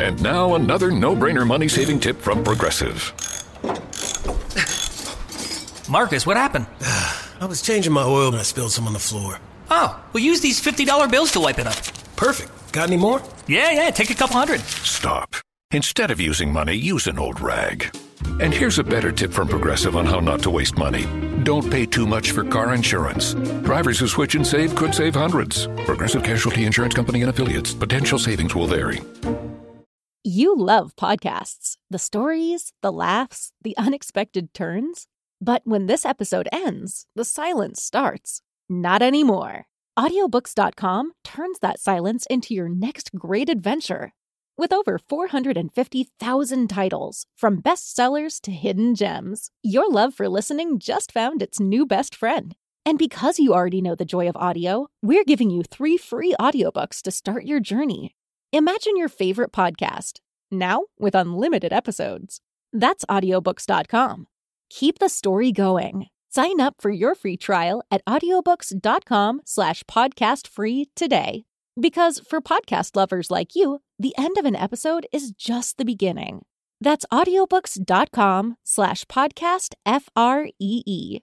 And now another no-brainer money-saving tip from Progressive. Marcus, what happened? I was changing my oil and I spilled some on the floor. Oh, we'll use these $50 bills to wipe it up. Perfect. Got any more? Yeah, take a couple hundred. Stop. Instead of using money, use an old rag. And here's a better tip from Progressive on how not to waste money. Don't pay too much for car insurance. Drivers who switch and save could save hundreds. Progressive Casualty Insurance Company and Affiliates. Potential savings will vary. You love podcasts. The stories, the laughs, the unexpected turns. But when this episode ends, the silence starts. Not anymore. Audiobooks.com turns that silence into your next great adventure. With over 450,000 titles, from bestsellers to hidden gems, your love for listening just found its new best friend. And because you already know the joy of audio, we're giving you 3 free audiobooks to start your journey. Imagine your favorite podcast, now with unlimited episodes. That's audiobooks.com. Keep the story going. Sign up for your free trial at audiobooks.com/podcast free today. Because for podcast lovers like you, the end of an episode is just the beginning. That's audiobooks.com/podcast FREE.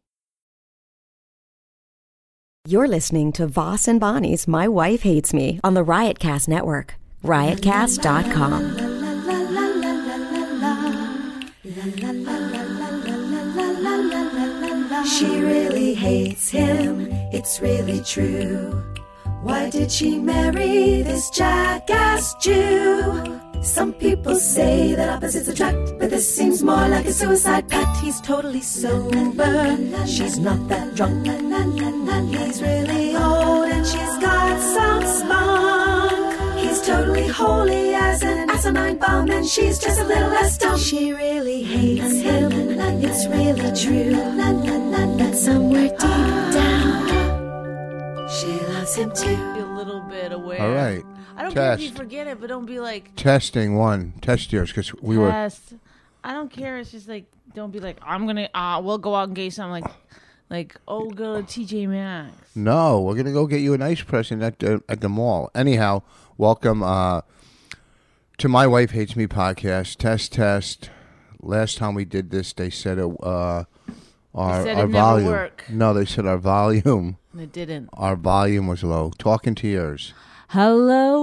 You're listening to Voss and Bonnie's My Wife Hates Me on the Riotcast Network. Riotcast.com. She really hates him, it's really true. Why did she marry this jackass Jew? Some people say that opposites attract, but this seems more like a suicide pact. He's totally sober, she's not that drunk. He's really old and she's got some spunk. He's totally holy as an asinine bomb, and she's just a little less dumb. She really hates him, it's really true. But somewhere deep down, she loves him too. Be a little bit aware. All right. I don't care if you forget it, but don't be like... Testing one. Test yours, because we were... Test. I don't care. It's just like, don't be like, I'm going to... we'll go out and get you something like, oh, we'll go to TJ Maxx. No, we're going to go get you a nice present at the mall. Anyhow, welcome to My Wife Hates Me podcast. Test. Last time we did this, they said our volume. Never work. No, they said our volume. It didn't. Our volume was low. Talking to yours. Hello,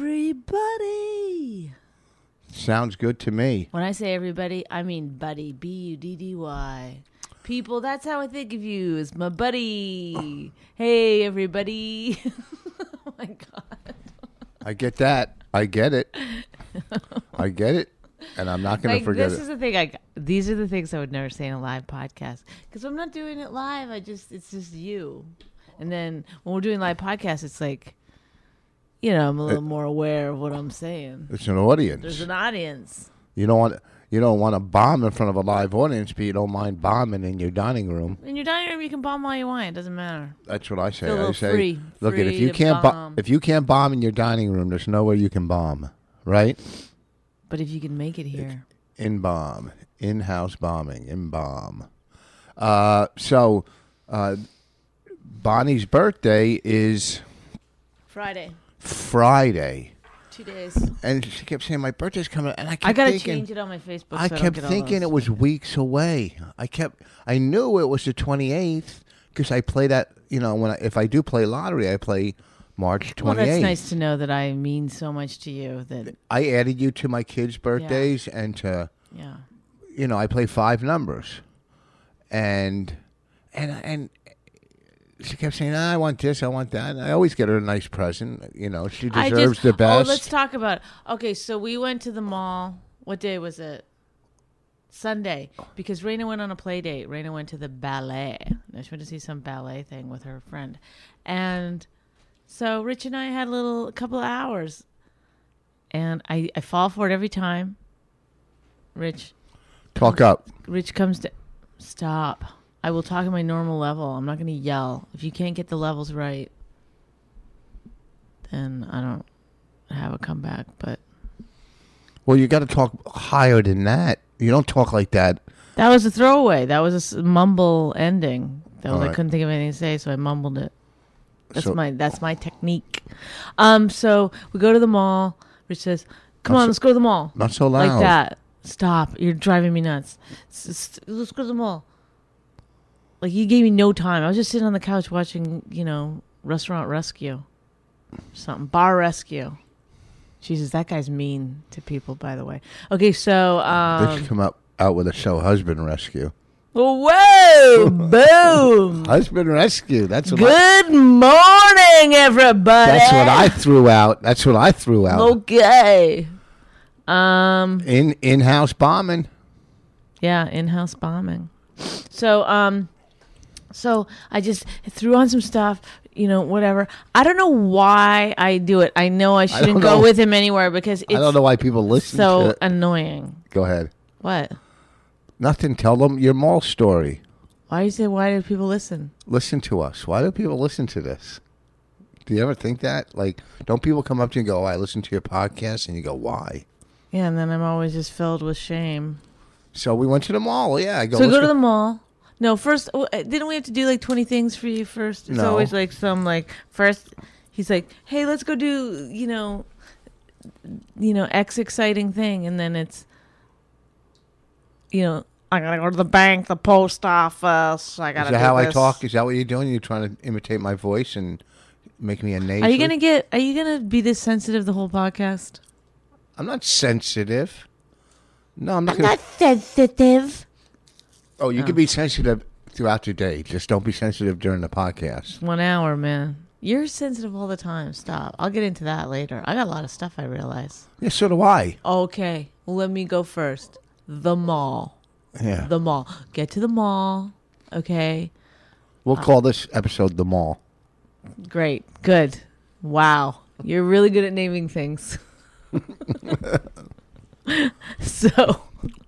everybody. Sounds good to me. When I say everybody, I mean buddy. B-U-D-D-Y. People, that's how I think of you, as my buddy. Hey, everybody. Oh, my God. I get that. I get it. I get it. And I'm not going to forget this is the thing. These are the things I would never say in a live podcast. Because I'm not doing it live. It's just you. And then when we're doing live podcasts, it's like, I'm a little more aware of what I'm saying. It's an audience. There's an audience. You don't want to bomb in front of a live audience, but you don't mind bombing in your dining room. In your dining room, you can bomb all you want. It doesn't matter. That's what I say. Feel I say, free, look, free if you can't bomb in your dining room, there's nowhere you can bomb, right? But if you can make it here, in-house bombing, in-bomb. So, Bonnie's birthday is Friday. 2 days. And she kept saying, my birthday's coming. And I gotta change it on my Facebook. I kept thinking it was weeks away. I knew it was the 28th because I play that, if I do play lottery, I play March 28th. Well, that's nice to know that I mean so much to you. That I added you to my kids' birthdays and to, I play 5 numbers. And she kept saying, I want this, I want that. And I always get her a nice present. She deserves the best. Oh, let's talk about it. Okay, so we went to the mall. What day was it? Sunday. Because Raina went on a play date. Raina went to the ballet. She went to see some ballet thing with her friend. And so Rich and I had a couple of hours. And I fall for it every time. Rich. Talk up. Rich comes to... Stop. I will talk at my normal level. I'm not going to yell. If you can't get the levels right, then I don't have a comeback. But well, you got to talk higher than that. You don't talk like that. That was a throwaway. That was a mumble ending. Right. I couldn't think of anything to say, so I mumbled it. That's my technique. So we go to the mall. Rich says, Come on, let's go to the mall. Not so loud. Like that. Stop. You're driving me nuts. Let's go to the mall. Like, you gave me no time. I was just sitting on the couch watching, Restaurant Rescue. Something. Bar Rescue. Jesus, that guy's mean to people, by the way. Okay, so... they should come out with a show, Husband Rescue. Whoa! Boom! Husband Rescue. That's what Good morning, everybody. That's what I threw out. Okay. In-house bombing. Yeah, in-house bombing. So, so I just threw on some stuff, whatever. I don't know why I do it. I know I shouldn't go with him anywhere because it's I don't know why people listen to so it. annoying. Go ahead. What? Nothing. Tell them your mall story. Why do people listen? Listen to us. Why do people listen to this? Do you ever think that? Like, don't people come up to you and go, I listen to your podcast, and you go, why? Yeah, and then I'm always just filled with shame. So we went to the mall. Yeah, So we go to the mall. No, first, didn't we have to do like 20 things for you first? It's always like first, he's like, hey, let's go do, X exciting thing. And then it's, I gotta go to the bank, the post office. I gotta. Is that do how this. I talk? Is that what you're doing? You're trying to imitate my voice and make me a nasal? Are you gonna be this sensitive the whole podcast? I'm not sensitive. No, I'm not. Not sensitive. Oh, you can be sensitive throughout the day. Just don't be sensitive during the podcast. 1 hour, man. You're sensitive all the time. Stop. I'll get into that later. I got a lot of stuff, I realize. Yeah, so do I. Okay. Well, let me go first. The mall. Yeah. The mall. Get to the mall. Okay. We'll call this episode The Mall. Great. Good. Wow. You're really good at naming things. So...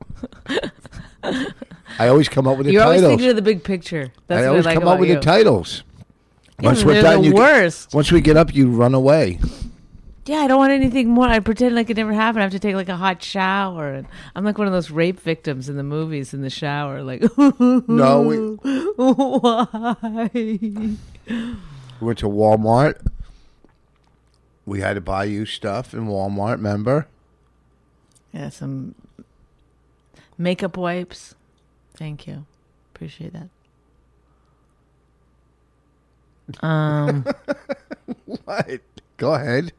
I always come up with the You're titles. always thinking of the big picture. That's I what always I like come up about with you. the titles. Yeah, Once they're we're done, the worst. Once we get up, you run away. Yeah, I don't want anything more. I pretend like it never happened. I have to take like a hot shower, and I'm like one of those rape victims in the movies in the shower. Like, No, why? We went to Walmart. We had to buy you stuff in Walmart. Remember? Yeah, some makeup wipes. Thank you. Appreciate that. What? Go ahead.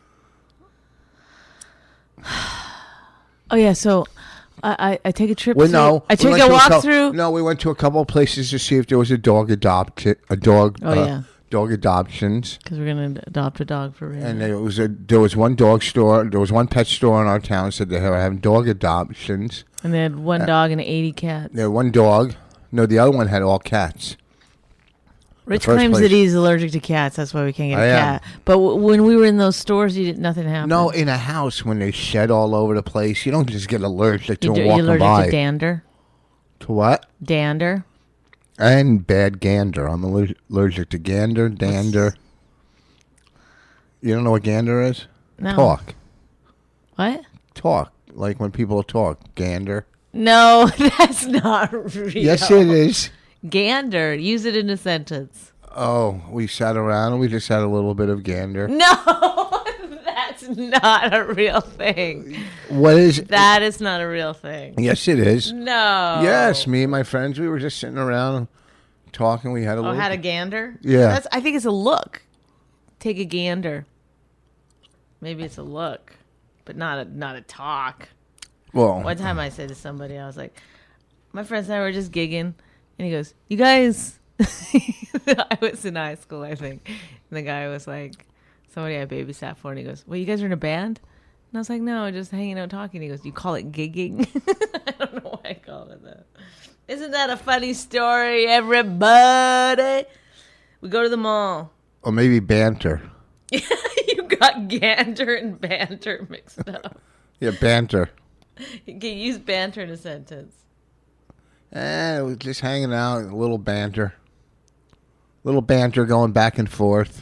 Oh yeah, so I take a trip. Well, no, I take a walk through. No, we went to a couple of places to see if there was a dog adoption. Dog adoptions. Because we're gonna adopt a dog for real. And there was one dog store. There was one pet store in our town. Said they were having dog adoptions. And they had one dog and 80 cats. There one dog. No, the other one had all cats. Rich claims that he's allergic to cats. That's why we can't get a cat. But when we were in those stores, nothing happened. No, in a house when they shed all over the place, you don't just get allergic to them walking You're allergic by. to dander? To what? Dander. And bad gander. I'm allergic to gander, dander. You don't know what gander is? No. Talk. What? Talk. Like when people talk. Gander. No, that's not real. Yes, it is. Gander. Use it in a sentence. Oh, we sat around and we just had a little bit of gander. No, that's not a real thing. What is it? That is not a real thing. Yes, it is. No. Yes, me and my friends, we were just sitting around talking. We had a little... had a gander? Yeah. I think it's a look. Take a gander. Maybe it's a look, but not a talk. Well, one time I said to somebody, I was like, my friends and I were just gigging, and he goes, you guys... I was in high school, I think. And the guy was like, somebody I babysat for, and he goes, well, you guys are in a band? And I was like, no, just hanging out talking. He goes, you call it gigging? I don't know why I called it that. Isn't that a funny story, everybody? We go to the mall. Or maybe banter. You got gander and banter mixed up. Yeah, banter. You can use banter in a sentence. It was just hanging out, a little banter. Little banter going back and forth.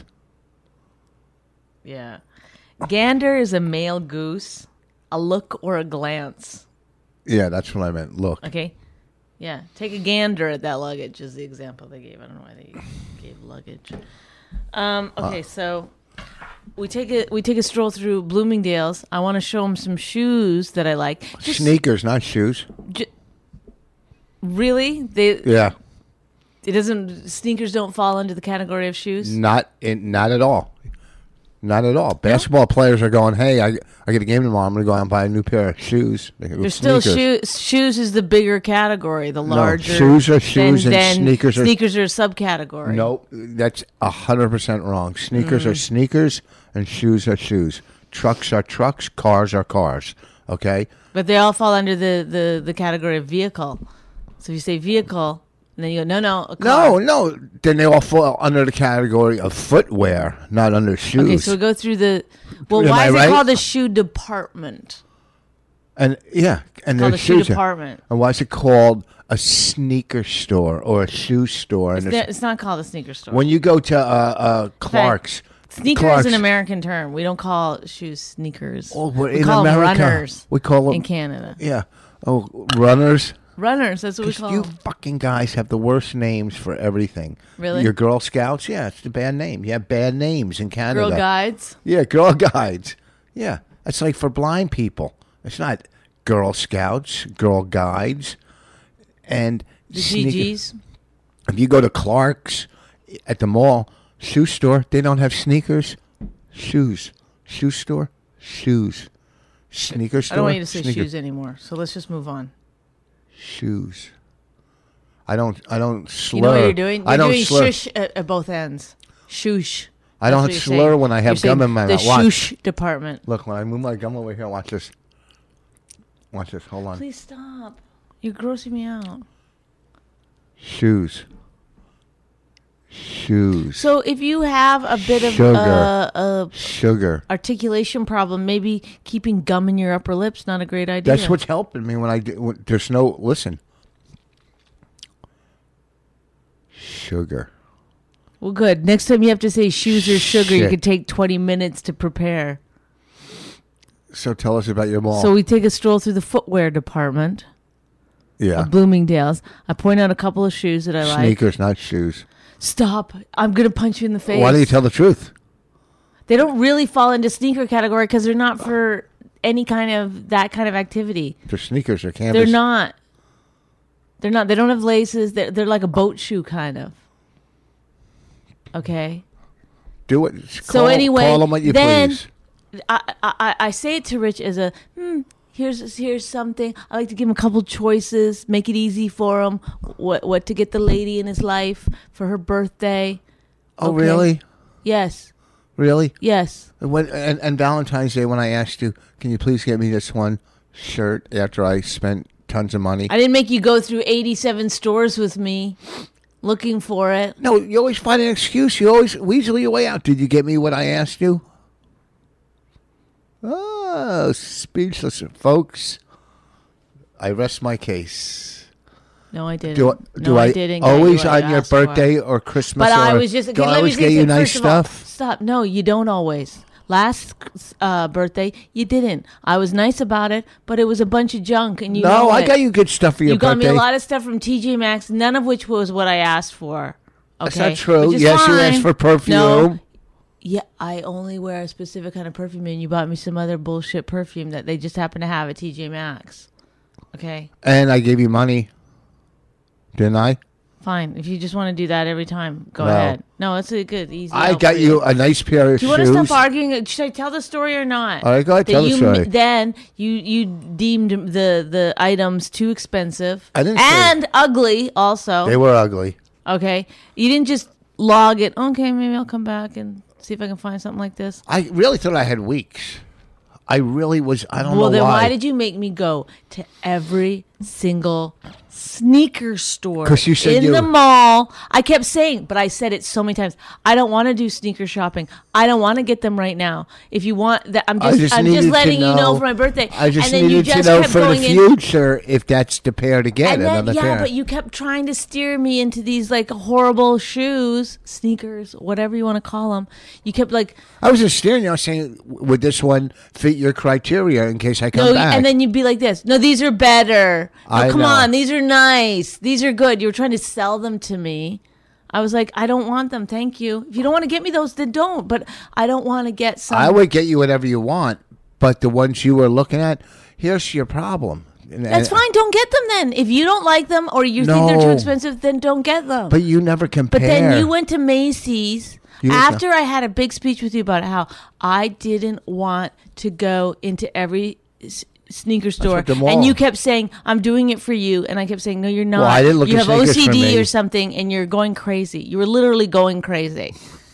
Yeah. Gander is a male goose, a look or a glance. Yeah, that's what I meant. Look. Okay. Yeah. Take a gander at that luggage is the example they gave. I don't know why they gave luggage. Okay, so we take a stroll through Bloomingdale's. I want to show him some shoes that I like. Sneakers, not shoes. Really? Yeah. Sneakers don't fall into the category of shoes? Not at all. Not at all. Basketball players are going, hey, I get a game tomorrow. I'm going to go out and buy a new pair of shoes. There's still shoes. Shoes is the bigger category, the larger. No, shoes are shoes and sneakers are a subcategory. No, that's 100% wrong. Sneakers are sneakers and shoes are shoes. Trucks are trucks. Cars are cars. Okay? But they all fall under the category of vehicle. So if you say vehicle, and then you go, no, a car. No. Then they all fall under the category of footwear, not under shoes. Okay, so we go through the. Well, Am why I is right? it called the shoe department? And It's called a shoe department. And why is it called a sneaker store or a shoe store? It's not called a sneaker store. When you go to Clark's. Sneaker is an American term. We don't call shoes sneakers. Oh, we in call America, them runners. We call them in Canada. Yeah. Oh, runners. Runners. That's what we call You them. fucking guys have the worst names for everything. Really? Your Girl Scouts? Yeah, it's a bad name. You have bad names in Canada. Girl Guides? Yeah, Girl Guides. Yeah, that's like for blind people. It's not Girl Scouts, Girl Guides, and The GGs? If you go to Clark's at the mall, shoe store, they don't have sneakers, shoes. Shoe store, shoes. Sneaker store, I don't want you to say sneakers. shoes anymore, so let's just move on. Shoes. I don't slur. You know what you're doing? You're I don't doing slur. shush at both ends. Shoosh. I don't slur when I have gum in my mouth. The Watch. shoosh department. Look, when I move my gum over here, watch this. Watch this. Hold on. Please stop. You're grossing me out. Shoes. Shoes. So if you have a bit of Sugar. a Sugar. articulation problem, maybe keeping gum in your upper lips not a great idea. That's what's helping me when I do. There's no. Listen. Sugar. Well, good. Next time you have to say shoes or sugar, you Shit. could take 20 minutes to prepare. So tell us about your mall. So we take a stroll through the footwear department yeah. of Bloomingdale's. I point out a couple of shoes that I like. Sneakers, not shoes. Stop. I'm going to punch you in the face. Why do you tell the truth? They don't really fall into sneaker category because they're not for any kind of that kind of activity. They're sneakers. They're canvas. They're not. They don't have laces. They're like a boat shoe kind of. Okay. Do it. So anyway, call them what you then please. I say it to Rich as a here's something. I like to give him a couple choices, make it easy for him. What to get the lady in his life for her birthday? Oh, Okay. really? Yes. Really? Yes. And Valentine's Day, when I asked you, can you please get me this one shirt after I spent tons of money? I didn't make you go through 87 stores with me looking for it. No, you always find an excuse. You always weasel your way out. Did you get me what I asked you? Oh, speechless. Folks, I rest my case. No, I didn't. Do I didn't get always you what on you your asked for. birthday or Christmas? But I or was just. do Okay, I let me always say get you this. nice First of all, stuff? stop. No, you don't always. Last birthday, you didn't. I was nice about it, but it was a bunch of junk, and you know No, I it. got you good stuff for your You got birthday. me a lot of stuff from TJ Maxx, none of which was what I asked for. Okay, That's not true. Which is Yes, you fine. asked for perfume. No. Yeah, I only wear a specific kind of perfume, and you bought me some other bullshit perfume that they just happen to have at TJ Maxx. Okay, And I gave you money. Didn't I? fine. If you just want to do that every time, go No. ahead. No, it's a good, easy. I out got for you a nice pair of Do you shoes. want to stop arguing? Should I tell the story or not? All right, go ahead, That tell the story. Then you deemed the items too expensive I didn't say- and ugly. Also, They were ugly. okay. You didn't just log it. Okay, maybe I'll come back and see if I can find something like this. I really thought I had weeks. I really was. I don't Well, know then why. why did you make me go to every single sneaker store 'Cause you said in you- the mall? I kept saying, but I said it so many times. I don't want to do sneaker shopping. I don't want to get them right now. If you want that, I'm I just needed to letting you know for my birthday. I just and then you needed just to know kept for the going in. future if that's the pair to get. And then, another yeah, pair. but you kept trying to steer me into these like horrible shoes, sneakers, whatever you want to call them. You kept like, I was just staring. I was saying, would this one fit your criteria in case I come no, back? and then you'd be like this. No, these are better. No, I come know. on, these are nice. These are good. You were trying to sell them to me. I was like, I don't want them. Thank you. If you don't want to get me those, then don't. But I don't want to get some. I would get you whatever you want, but the ones you were looking at, here's your problem. That's fine. Don't get them then. If you don't like them or you think they're too expensive, then don't get them. But you never compare. But then you went to Macy's after I had a big speech with you about how I didn't want to go into every sneaker store, and you kept saying I'm doing it for you, and I kept saying no, you're not. Well, I didn't look you at have sneakers for OCD me. or something, and you're going crazy. You were literally going crazy.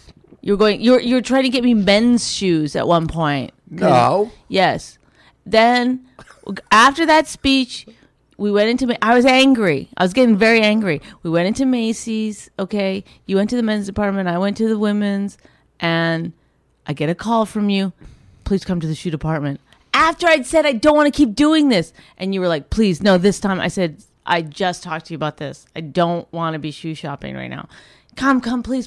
You're trying to get me men's shoes at one point. No. Yes. Then after that speech, we went into. I was angry. I was getting very angry. We went into Macy's. Okay, you went to the men's department. I went to the women's, and I get a call from you. Please come to the shoe department. After I'd said I don't want to keep doing this, and you were like, please, no, this time. I said, I just talked to you about this. I don't want to be shoe shopping right now. Come, please.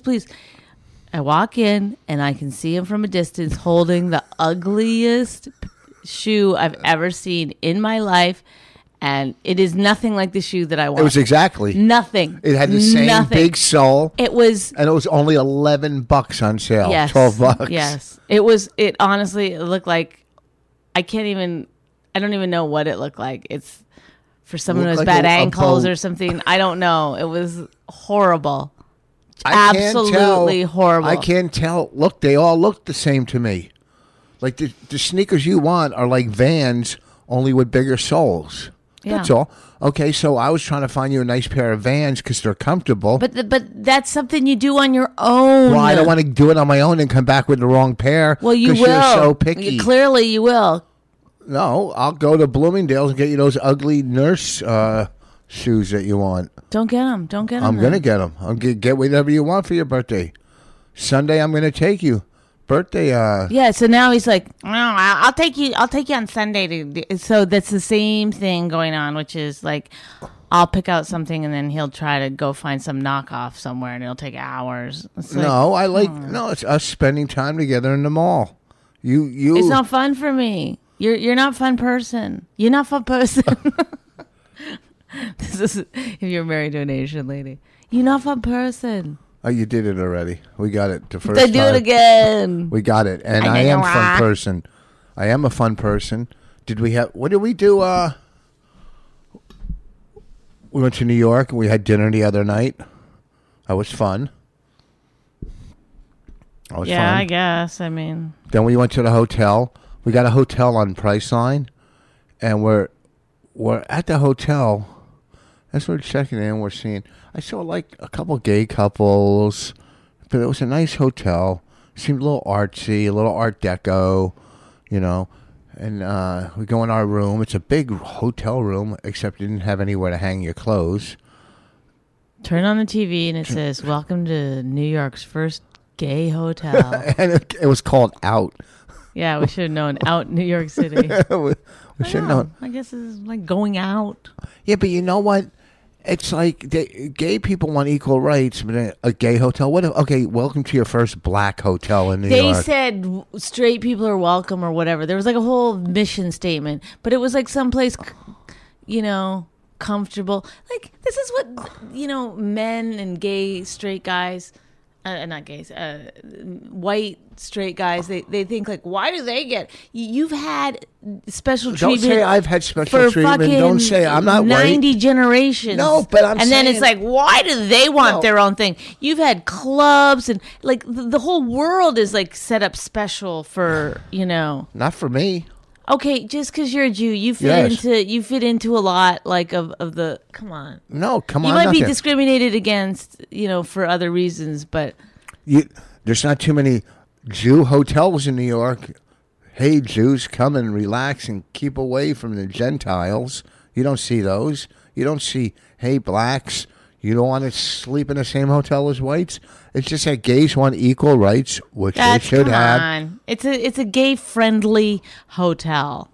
I walk in, and I can see him from a distance holding the ugliest shoe I've ever seen in my life, and it is nothing like the shoe that I want. It was exactly nothing. It had the same big sole. It was, and it was only $11 on sale. yes, $12. Yes, it was. It honestly, it looked like I don't even know what it looked like. It's for someone who has like bad a ankles boat. or something. I don't know. It was horrible. I can't Absolutely tell. horrible. I can't tell. Look, they all look the same to me. Like the sneakers you want are like Vans, only with bigger soles. Yeah. That's all. Okay, so I was trying to find you a nice pair of Vans because they're comfortable. But that's something you do on your own. Well, I don't want to do it on my own and come back with the wrong pair. Well, you will. You're so picky. Clearly, you will. No, I'll go to Bloomingdale's and get you those ugly nurse shoes that you want. Don't get them. Don't get them. I'm going to get them. I'll get whatever you want for your birthday. Sunday, I'm going to take you. Birthday. Yeah. So now he's like, no, I'll take you. I'll take you on Sunday. So that's the same thing going on, which is like, I'll pick out something and then he'll try to go find some knockoff somewhere, and it'll take hours. It's like, no, it's us spending time together in the mall. You. It's not fun for me. You're not a fun person. You're not a fun person. This is if you're married to an Asian lady. You're not a fun person. Oh, you did it already. We got it the first They time. do it again. We got it. And I am a fun person. I am a fun person. What did we do? We went to New York and we had dinner the other night. That was fun. Fun. I guess. I mean. Then we went to the hotel. We got a hotel on Priceline. And we're at the hotel. As we're checking in, we're seeing, I saw like a couple gay couples, but it was a nice hotel. Seemed a little artsy, a little art deco, you know. And we go in our room. It's a big hotel room, except it didn't have anywhere to hang your clothes. Turn on the TV and it says, "Welcome to New York's first gay hotel." And it was called Out. Yeah, we should have known. Out New York City. we should have known. I guess it's like going out. Yeah, but you know what? It's like gay people want equal rights, but a gay hotel. Welcome to your first black hotel in New York. They said straight people are welcome or whatever. There was like a whole mission statement, but it was like someplace, comfortable. Like this is what men and gay straight guys. Not gays, white straight guys. They think like, why do they get? You've had special treatment. Don't say I've had special treatment. Don't say I'm not 90 white. generations. No, but I'm and saying, then it's like, why do they want their own thing? You've had clubs and like the whole world is like set up special for Not for me. Okay, just because you're a Jew, you fit into a lot like of the. Come on, no, come on. You might be discriminated against, for other reasons, but there's not too many Jew hotels in New York. Hey, Jews, come and relax and keep away from the Gentiles. You don't see those. You don't see, hey, blacks, you don't want to sleep in the same hotel as whites. It's just that gays want equal rights, which they should have. On. It's a gay friendly hotel.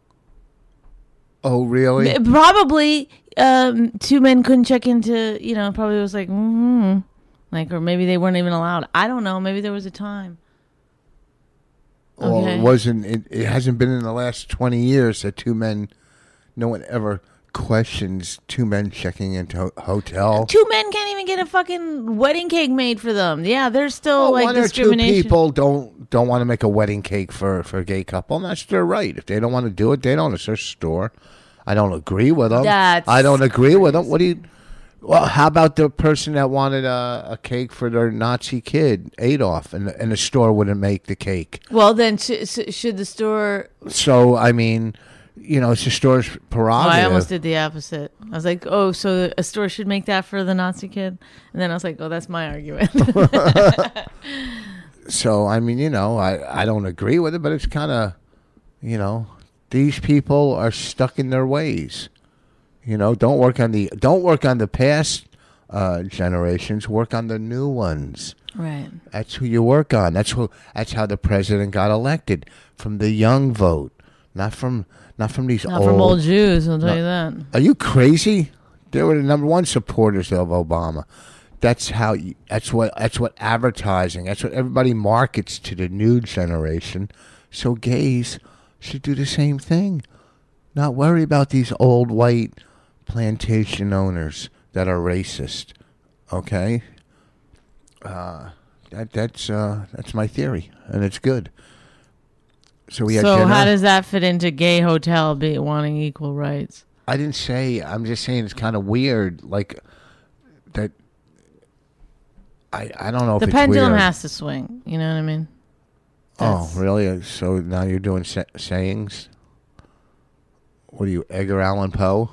Oh, really? Probably two men couldn't check into. Probably was like, or maybe they weren't even allowed. I don't know. Maybe there was a time. Well, it wasn't. It hasn't been in the last 20 years that two men. No one ever questions two men checking into hotel. Two men can't even get a fucking wedding cake made for them. Yeah, there's still One or two discrimination. people don't want to make a wedding cake for a gay couple, and that's their right. If they don't want to do it, they don't. It's their store. I don't agree with them. I don't agree with them. What do you? Well, how about the person that wanted a cake for their Nazi kid, Adolf, and the store wouldn't make the cake? Well, then should the store? So I mean, it's the store's prerogative. I almost did the opposite. I was like, oh, so a store should make that for the Nazi kid, and then I was like, oh, that's my argument. So I mean, I don't agree with it, but it's kind of, these people are stuck in their ways. Don't work on the past generations. Work on the new ones. Right. That's who you work on. That's how the president got elected, from the young vote, not from these Not from old Jews. I'll tell you that. Are you crazy? They were the number one supporters of Obama. That's what advertising. That's what everybody markets to the new generation. So gays should do the same thing. Not worry about these old white plantation owners that are racist. Okay, that's my theory, and it's good. So we had dinner. How does that fit into gay hotel wanting equal rights? I didn't say. I'm just saying it's kind of weird, like that. I don't know if the it's pendulum weird. has to swing. You know what I mean? Oh, really? So now you're doing sayings? What are you, Edgar Allan Poe?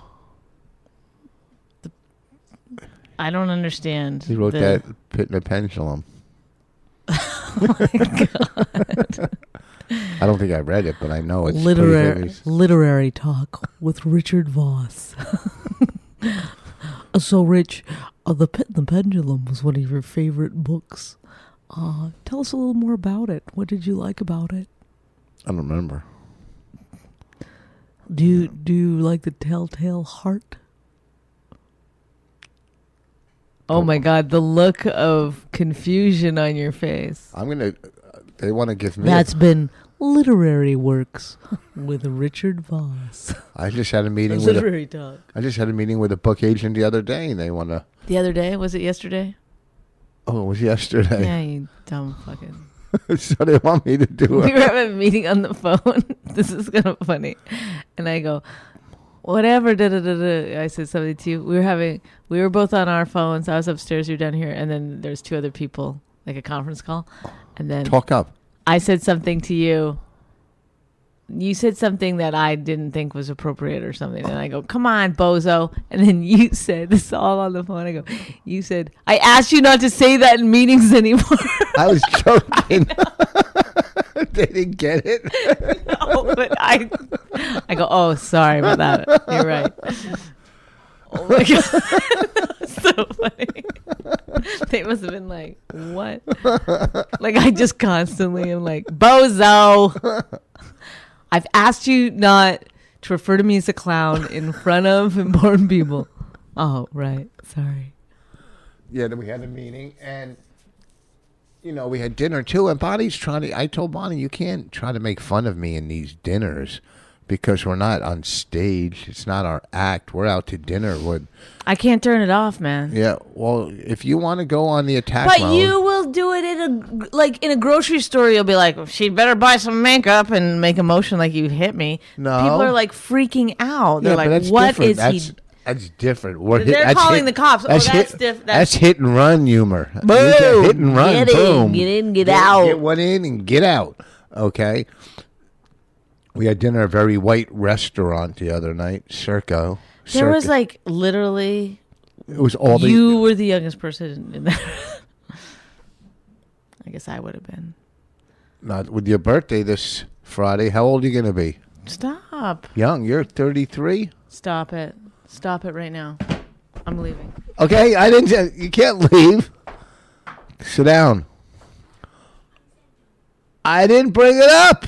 I don't understand. He wrote that Pit and the Pendulum. Oh my God. I don't think I read it, but I know it's literary talk with Richard Voss. So, Rich, The Pit and the Pendulum was one of your favorite books. Tell us a little more about it. What did you like about it? I don't remember. Do you like the Telltale Heart? Oh my God, the look of confusion on your face. They want to give me... That's been Literary Works with Richard Voss. I just had a meeting with... Literary talk. I just had a meeting with a book agent the other day, and they want to... The other day? Was it yesterday? Oh, it was yesterday. Yeah, you dumb fucking... So they want me to do it. We were having a meeting on the phone. This is kind of funny. And I go... Whatever, I said something to you. We were both on our phones. I was upstairs, you were down here, and then there's two other people, like a conference call. And then talk up. I said something to you. You said something that I didn't think was appropriate or something. And I go, come on, bozo. And then you said, this is all on the phone. I go, you said, I asked you not to say that in meetings anymore. I was joking. They didn't get it. No, but I go, oh, sorry about that. You're right. Oh my God. That's so funny. They must have been like, what? Like, I just constantly am like, bozo. I've asked you not to refer to me as a clown in front of important people. Oh, right. Sorry. Yeah, then we had a meeting, and we had dinner too. And Bonnie's I told Bonnie, you can't try to make fun of me in these dinners because we're not on stage. It's not our act. We're out to dinner. I can't turn it off, man. Yeah. Well, if you want to go on the attack but mode, you will do it in a grocery store. You'll be like, she'd better buy some makeup and make a motion like you hit me. No. People are like freaking out. They're like, what is he? That's different. They're calling the cops. That's different. That's hit and run humor. Boom. Hit and run. Get boom. in, get in, get out. Get one in and get out. Okay. We had dinner at a very white restaurant the other night, Circo. There was like literally. It was all you were the youngest person in there. I guess I would have been. Not with your birthday this Friday. How old are you going to be? Stop. Young. You're 33. Stop it. Stop it right now. I'm leaving. Okay, I didn't. You can't leave. Sit down. I didn't bring it up.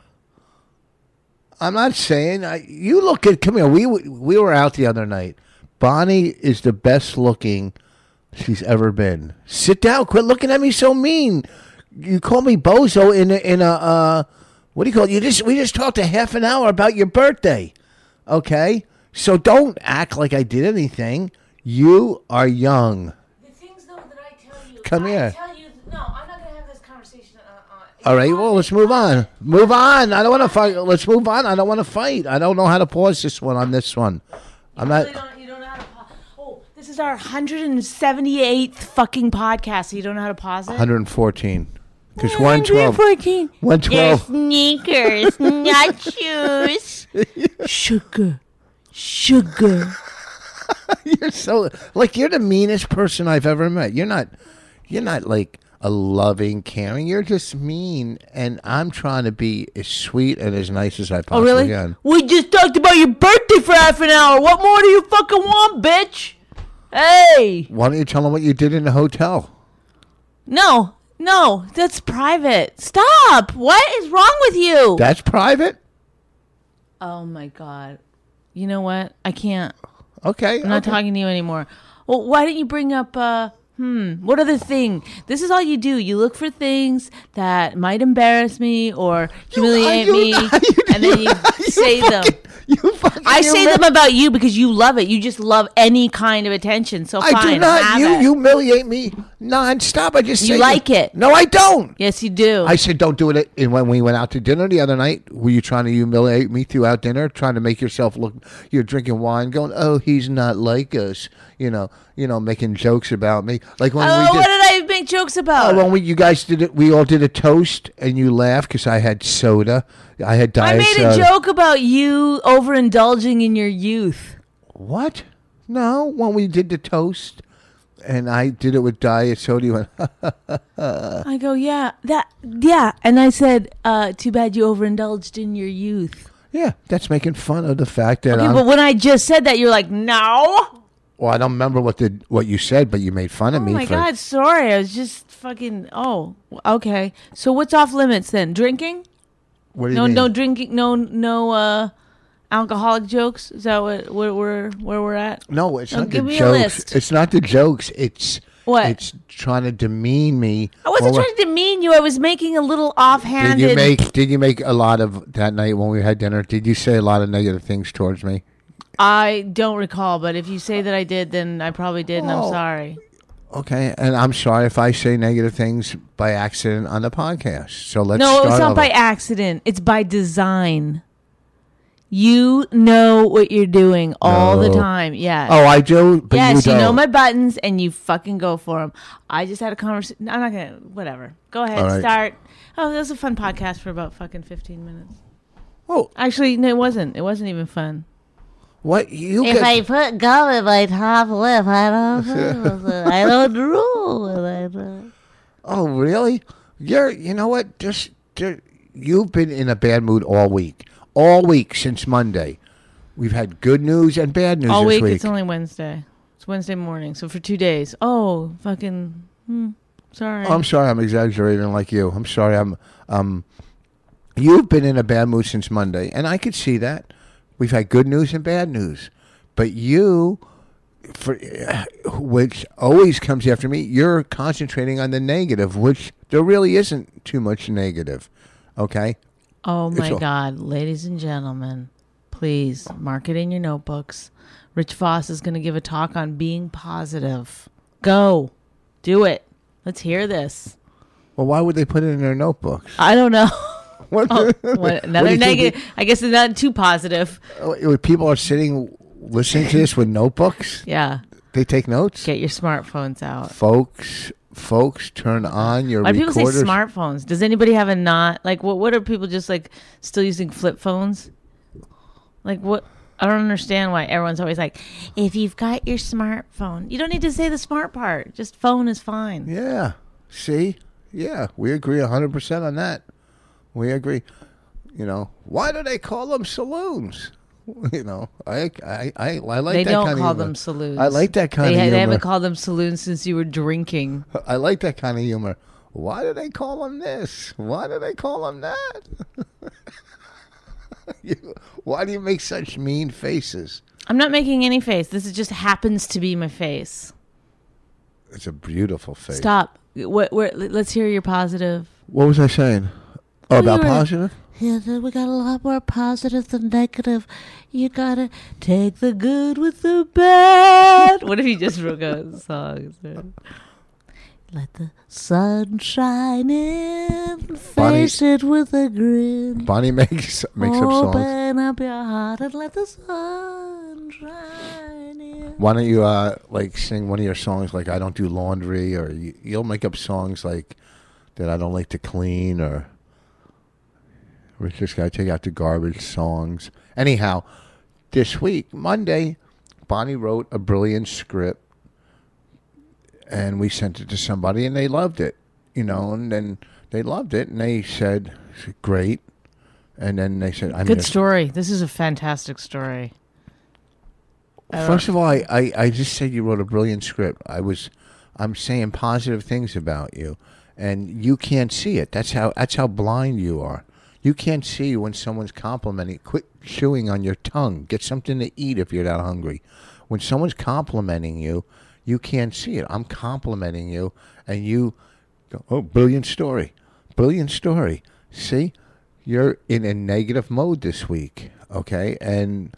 I'm not saying. You look at. Come here. We were out the other night. Bonnie is the best looking she's ever been. Sit down. Quit looking at me so mean. You call me bozo in a what do you call it? We just talked a half an hour about your birthday. Okay? So don't act like I did anything. You are young. The thing Come here. Tell you, no, I'm not gonna have this conversation. All right, well, let's move on. Move on. I don't want to fight. Let's move on. I don't want to fight. I don't know how to pause this one on this one. I'm not. You don't know how to pause. Oh, this is our 178th fucking podcast. So you don't know how to pause it? 114. Because 112. 114. 112. Sneakers, not shoes. Sugar. You're so you're the meanest person I've ever met. You're not like a loving, caring. You're just mean, and I'm trying to be as sweet and as nice as I possibly can. We just talked about your birthday for half an hour. What more do you fucking want, bitch? Hey. Why don't you tell them what you did in the hotel? No, that's private. Stop. What is wrong with you? That's private? Oh my God. You know what? I can't. Okay. I'm not talking to you anymore. Well, why didn't you bring up, what other thing? This is all you do. You look for things that might embarrass me or humiliate me, and then you say them. I say them about you because you love it. You just love any kind of attention. So fine, I do not. have You it. humiliate me nonstop. I just say You like it. No, I don't. Yes, you do. I said don't do it. And when we went out to dinner the other night, were you trying to humiliate me throughout dinner, trying to make yourself look? You're drinking wine, going, "Oh, he's not like us," making jokes about me. Like when we did. What did I make jokes about? When you guys did it, we all did a toast, and you laughed because I had soda. I had diet soda. I made a joke about you overindulging in your youth. What? No, when we did the toast, and I did it with diet soda, you went, I go, yeah, and I said, too bad you overindulged in your youth. Yeah, that's making fun of the fact that. Okay, but when I just said that, you're like, no. Well, I don't remember what you said, but you made fun of me. Oh my God, sorry, I was just fucking. Oh, okay. So what's off limits then? Drinking? What do you mean? No drinking. No alcoholic jokes. Is that where we're at? No, it's not the give me jokes. a list. It's not the jokes. It's what? It's trying to demean me. I wasn't trying to demean you. I was making a little offhanded. Did you make a lot of that night when we had dinner? Did you say a lot of negative things towards me? I don't recall, but if you say that I did, then I probably did, and I'm sorry. Okay, and I'm sorry if I say negative things by accident on the podcast. So let's No, start it's not over. by accident. It's by design. You know what you're doing all the time. Yeah. Oh, I do, but yes, you don't. know my buttons, and you fucking go for them. I just had a conversation. I'm not going to, whatever. Go ahead, All right. start. Oh, that was a fun podcast for about fucking 15 minutes. Oh. Actually, no, it wasn't. It wasn't even fun. What? If I put gum in my top lip, I don't drool. Oh, really? You know what? You've been in a bad mood all week. All week since Monday. We've had good news and bad news all this week. It's only Wednesday. It's Wednesday morning. So for 2 days. Oh, fucking, sorry. Oh, I'm sorry. I'm exaggerating like you. I'm sorry. You've been in a bad mood since Monday, and I could see that. We've had good news and bad news. But you, which always comes after me, you're concentrating on the negative, which there really isn't too much negative. Okay? Oh, my God. Ladies and gentlemen, please mark it in your notebooks. Rich Voss is going to give a talk on being positive. Go. Do it. Let's hear this. Well, why would they put it in their notebooks? I don't know. What? Another negative. I guess it's not too positive. People are sitting listening to this with notebooks. Yeah. They take notes. Get your smartphones out. Folks, turn on your Why do recorders. people say smartphones? Does anybody have a not? Like, what are people just like still using flip phones? Like, what? I don't understand why everyone's always like, if you've got your smartphone, you don't need to say the smart part. Just phone is fine. Yeah. See? Yeah, we agree 100% on that. We agree. Why do they call them saloons? I like They that kind of humor. They don't call them saloons. I like that kind of humor. They haven't called them saloons since you were drinking. I like that kind of humor. Why do they call them this? Why do they call them that? Why do you make such mean faces? I'm not making any face. This just happens to be my face. It's a beautiful face. Stop. Let's hear your positive. What was I saying? Oh, about positive? Yeah, we got a lot more positive than negative. You gotta take the good with the bad. What if you just wrote a song? Let the sun shine in, face it with a grin. Bonnie makes up songs. Open up your heart and let the sun shine in. Why don't you like sing one of your songs like I Don't Do Laundry, or you'll make up songs like that I Don't Like to Clean, or we just got to take out the garbage songs. Anyhow, this week, Monday, Bonnie wrote a brilliant script and we sent it to somebody and they loved it, and then they loved it and they said, great. And then they said, good story. This is a fantastic story. First of all, I just said you wrote a brilliant script. I'm saying positive things about you, and you can't see it. That's how blind you are. You can't see when someone's complimenting. Quit chewing on your tongue. Get something to eat if you're that hungry. When someone's complimenting you, you can't see it. I'm complimenting you, and you go, oh, brilliant story. Brilliant story. See? You're in a negative mode this week, okay? And,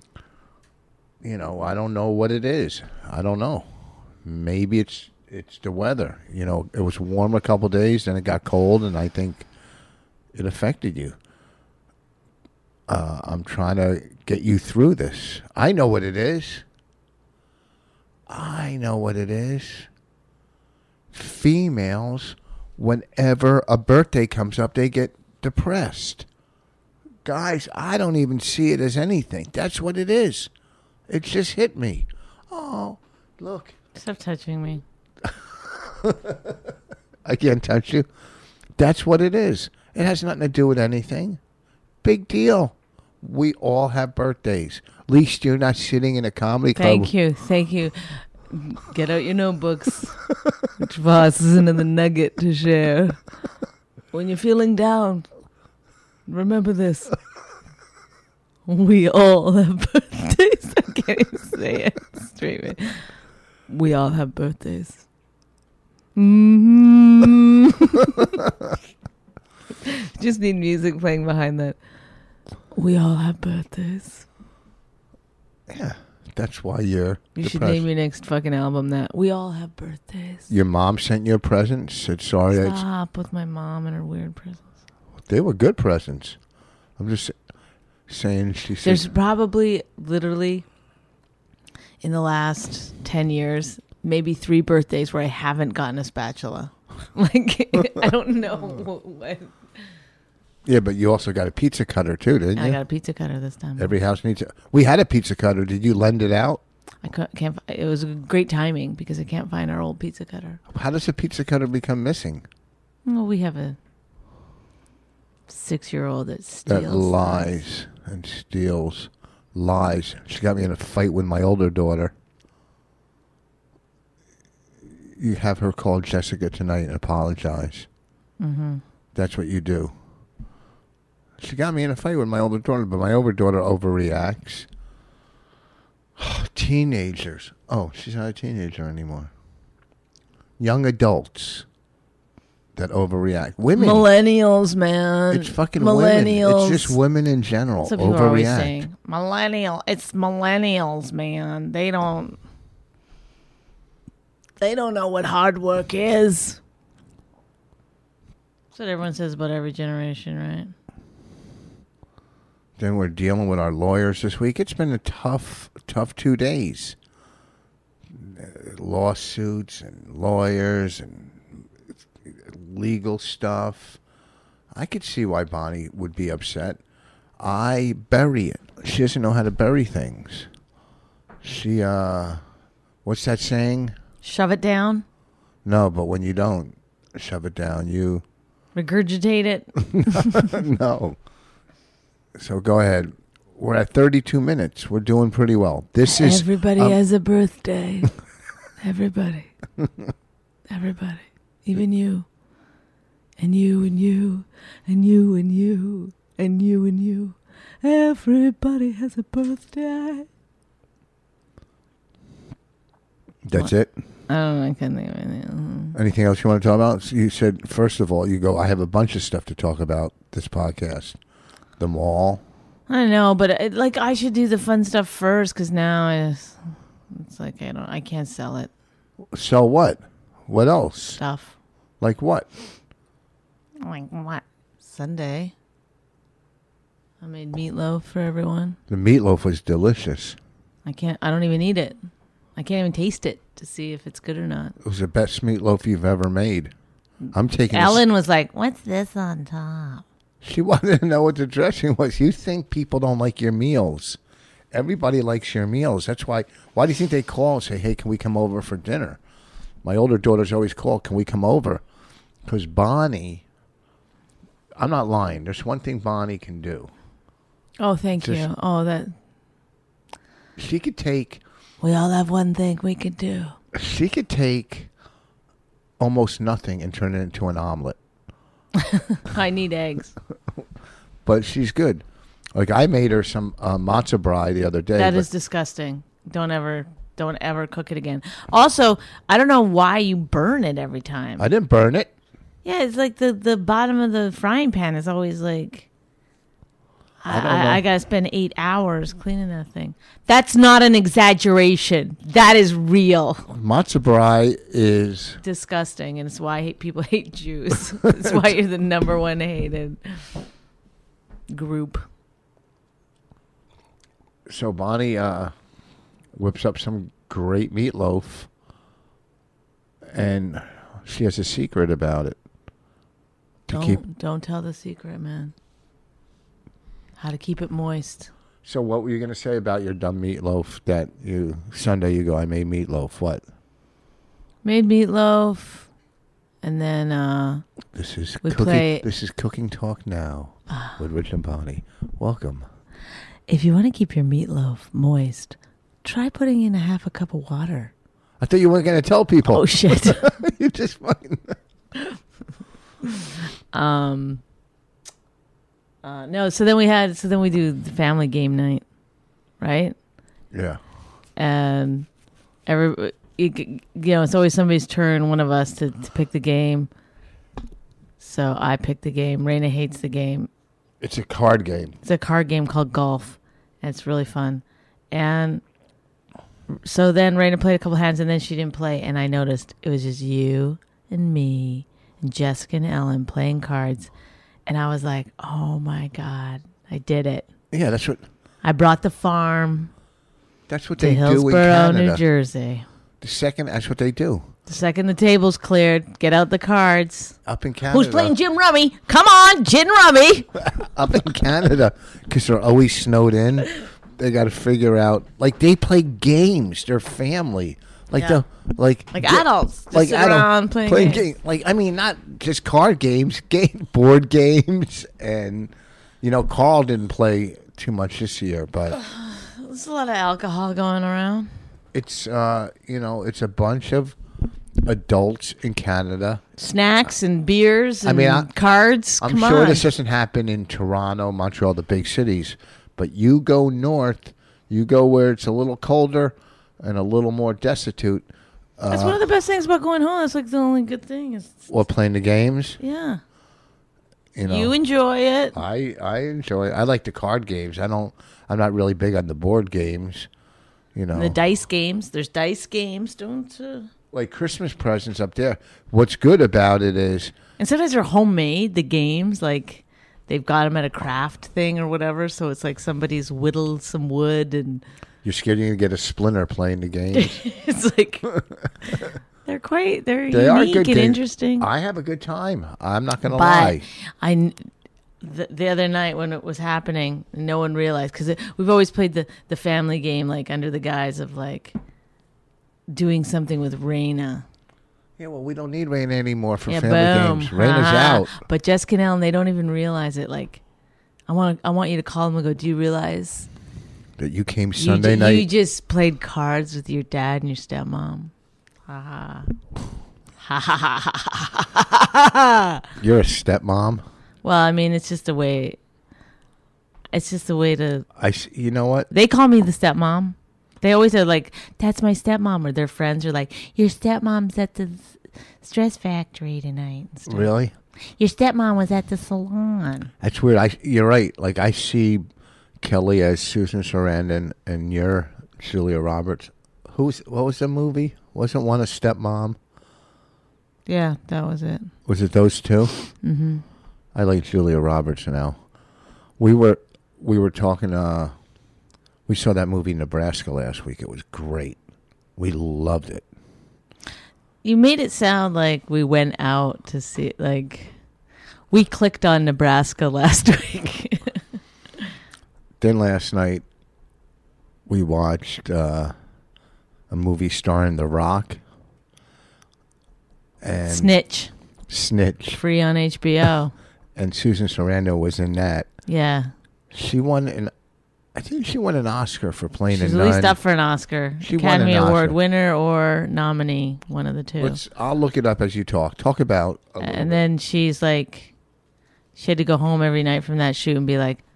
I don't know what it is. I don't know. Maybe it's the weather. It was warm a couple days, then it got cold, and I think it affected you. I'm trying to get you through this. I know what it is. Females, whenever a birthday comes up, they get depressed. Guys, I don't even see it as anything. That's what it is. It just hit me. Oh, look. Stop touching me. I can't touch you. That's what it is. It has nothing to do with anything. Big deal. We all have birthdays. At least you're not sitting in a comedy club. Thank you. Get out your notebooks. Which Voss is another nugget to share. When you're feeling down, remember this. We all have birthdays. I can't even say it straight, man. We all have birthdays. Mm-hmm. Just need music playing behind that. We all have birthdays. Yeah, that's why you're You depressed. should name your next fucking album that. We all have birthdays. Your mom sent you a present? Said sorry. Stop with my mom and her weird presents. They were good presents. I'm just saying she said. There's probably literally in the last 10 years, maybe 3 birthdays where I haven't gotten a spatula. Like, I don't know what. Yeah, but you also got a pizza cutter too, didn't you? I got a pizza cutter this time. Every house needs it. We had a pizza cutter. Did you lend it out? I can't. It was great timing because I can't find our old pizza cutter. How does a pizza cutter become missing? Well, we have a 6-year-old that steals. That lies and steals. Lies. She got me in a fight with my older daughter. You have her call Jessica tonight and apologize. Mm-hmm. That's what you do. She got me in a fight with my older daughter, but my older daughter overreacts. Teenagers. Oh, she's not a teenager anymore. Young adults that overreact. Women. Millennials, man. It's fucking millennials. Women. It's just women in general That's what people are always overreact. saying. It's millennials, man. They don't know what hard work is. That's what everyone says about every generation, right? Then we're dealing with our lawyers this week. It's been a tough 2 days. Lawsuits and lawyers and legal stuff. I could see why Bonnie would be upset. I bury it. She doesn't know how to bury things. She, what's that saying? Shove it down? No, but when you don't shove it down, you... Regurgitate it? No. So go ahead. We're at 32 minutes. We're doing pretty well. This is... Everybody has a birthday. Everybody. Everybody. Even you. And you and you. And you and you. And you and you. Everybody has a birthday. That's it? I don't know. I can't think of anything. Anything else you want to talk about? You said, first of all, you go, I have a bunch of stuff to talk about this podcast. The mall. I know, but I should do the fun stuff first because now it's like I can't sell it. So what? What else? stuff. Like what? Like what? Sunday. I made meatloaf for everyone. The meatloaf was delicious. I don't even eat it. I can't even taste it to see if it's good or not. It was the best meatloaf you've ever made. I'm taking. Ellen was like, "What's this on top?" She wanted to know what the dressing was. You think people don't like your meals? Everybody likes your meals. That's why. Why do you think they call and say, "Hey, can we come over for dinner?" My older daughters always call, "Can we come over?" Because Bonnie, I'm not lying. There's one thing Bonnie can do. Oh, thank you. Oh, that. She could take. We all have one thing we could do. She could take almost nothing and turn it into an omelet. I need eggs. But she's good. Like I made her some matzo brie the other day. That is disgusting. Don't ever cook it again. Also, I don't know why you burn it every time. I didn't burn it. Yeah, it's like the bottom of the frying pan is always like. I gotta spend 8 hours cleaning that thing. That's not an exaggeration. That is real. Matzo brie is Disgusting, and it's why people hate Jews. It's why you're the number one hated group. So Bonnie whips up some great meatloaf, and she has a secret about it. Don't tell the secret, man. How to keep it moist. So what were you going to say about your dumb meatloaf that Sunday you go, I made meatloaf. What? Made meatloaf, and then This is we cooking. play. This is Cooking Talk Now with Rich and Bonnie. Welcome. If you want to keep your meatloaf moist, try putting in a half a cup of water. I thought you weren't going to tell people. Oh shit! You just fucking. No. So then we do the family game night, right? Yeah. And it's always somebody's turn, one of us to pick the game. So I pick the game. Raina hates the game. It's a card game. It's a card game called Golf, and it's really fun. And so then Raina played a couple hands, and then she didn't play, and I noticed it was just you and me and Jessica and Ellen playing cards. And I was like, oh, my God, I did it. Yeah, that's what. I brought the farm That's what to they do in Hillsborough, Canada. New Jersey. That's what they do. The second the table's cleared, get out the cards. Up in Canada. Who's playing Gin Rummy? Come on, Gin Rummy. Up in Canada, because they're always snowed in. They got to figure out, like, they play games. They're family. Like, Yeah. like Adults. Just like sit adult- around playing games. Like, I mean, not just card games, board games. And, Carl didn't play too much this year, but There's a lot of alcohol going around. it's, it's a bunch of adults in Canada. Snacks and beers and cards. I'm Come sure on. this doesn't happen in Toronto, Montreal, the big cities, but you go north, you go where it's a little colder and a little more destitute. That's one of the best things about going home. That's like the only good thing is, Or playing the games. yeah. You You enjoy it. I enjoy it. I like the card games. I'm not really big on the board games. The dice games. There's dice games, don't you? Like Christmas presents up there. What's good about it is, And sometimes they're homemade, the games. Like, they've got them at a craft thing or whatever. So it's like somebody's whittled some wood and you're scared you're going to get a splinter playing the games. it's like they're They unique are good and games. interesting. I have a good time. I'm not going to But lie. the other night when it was happening, no one realized because we've always played the family game like under the guise of like doing something with Raina. Yeah, well, we don't need Raina anymore for Yeah, family boom. games. Raina's Ha-ha. out. But Jessica and Ellen, they don't even realize it. Like, I want you to call them and go, do you realize That you came Sunday night. you just played cards with your dad and your stepmom? Ha ha. Ha ha ha. You're a stepmom. Well, I mean, it's just a way. It's just a way to. You know what? They call me the stepmom. They always are like, "That's my stepmom," or their friends are like, "Your stepmom's at the stress factory tonight." And stuff. Really? Your stepmom was at the salon. That's weird. You're right. Like I see Kelly as Susan Sarandon, and you're Julia Roberts. What was the movie? Wasn't one a stepmom? Yeah, that was it. Was it those two? Mm-hmm. I like Julia Roberts now. We were talking. We saw that movie Nebraska last week. It was great. We loved it. You made it sound like we went out to see it. Like we clicked on Nebraska last week. Then last night we watched a movie starring The Rock and Snitch. Free on HBO. And Susan Sarandon was in that. Yeah. She won I think she won an Oscar for playing She's a at nun. least up for an Oscar. She won Academy an Award Oscar. winner or nominee, one of the two. I'll look it up as you talk. Talk about. And then she's like, she had to go home every night from that shoot and be like,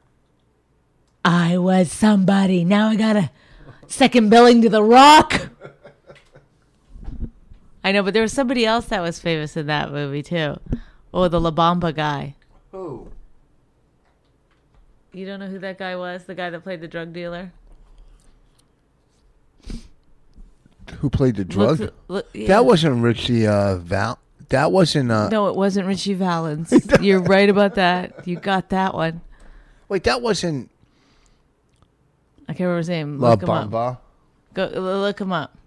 I was somebody. Now I got a second billing to The Rock. I know, but there was somebody else that was famous in that movie too. Oh, the La Bamba guy. Who? You don't know who that guy was? The guy that played the drug dealer? Who played the drug? Yeah. That wasn't Richie Val. That wasn't. No, it wasn't Richie Valens. You're right about that. You got that one. Wait, that wasn't. I can't remember his name. La Look him up. Bamba. Go look him up.